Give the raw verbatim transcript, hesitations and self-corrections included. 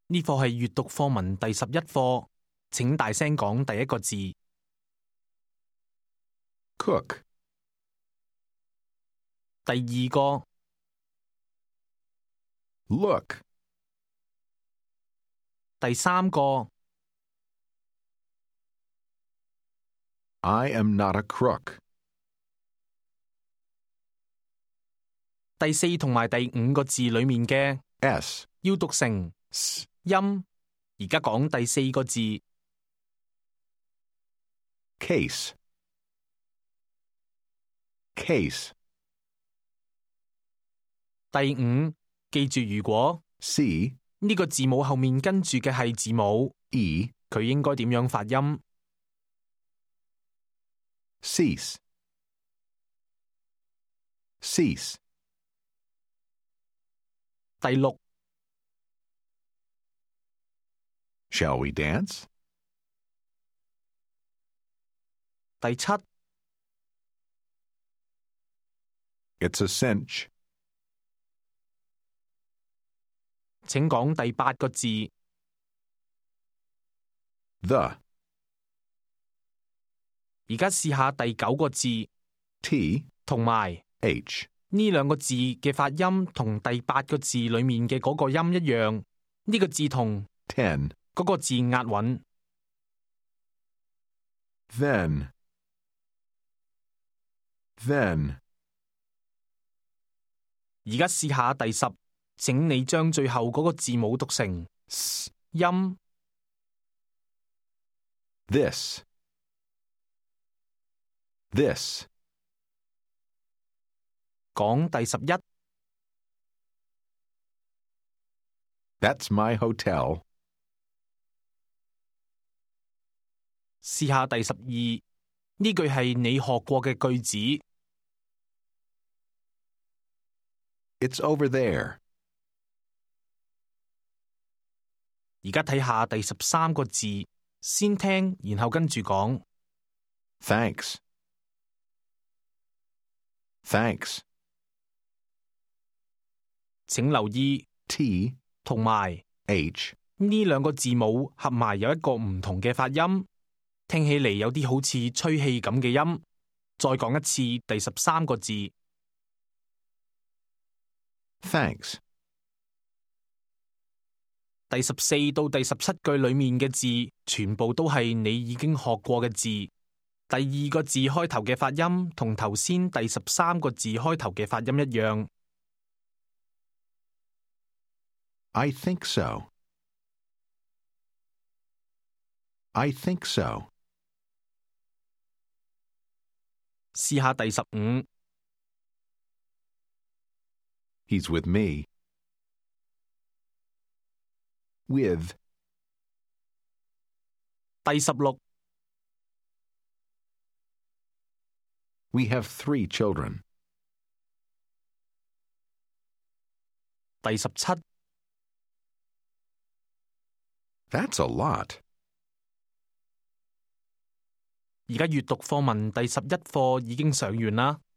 呢課係閱讀課文第十一課，請大聲講第一個字。 cook, 第二個、 look, 第三個、 I am not a crook, 第四同埋第五個字裡面嘅 s, 要讀成 s, 音。而家講第四個字， case, case, 第五，記住如果 c, 呢個字母後面跟住嘅係字母 e, 佢應該點樣發音？ cease, cease, 第六， shall we dance? 第七， It's a cinch, 請講第八個字。 the, 而家試下第九個字 t, 同埋 h, 呢兩個字嘅發音同第八個字裡面嘅嗰個音一樣，呢、這個字同 ten, 嗰個字押韻。 then, then, 而家試下第十，請你將最後嗰個字母讀成 s 音。 this, this, 講第十一， that's my hotel, 試下第十二，呢句係你學過嘅句子。 it's over there, 而家睇下第十三個字，先聽，然後跟住講。 thanks, thanks, 請留意 t, 同埋 h, 呢兩個字母合埋有一個唔同嘅發音，聽起嚟有啲好似吹氣咁嘅音。再講一次第十三個字。 thanks, 第十四到第十七句裡面嘅字，全部都係你已經學過嘅字。第二個字開頭嘅發音同頭先第十三個字開頭嘅發音一樣。 I think so, I think so, 試下第十五， he's with me, with, 第十六， we have three children, 第十七， that's a lot. 而家閱讀課文第十一課已經上完啦。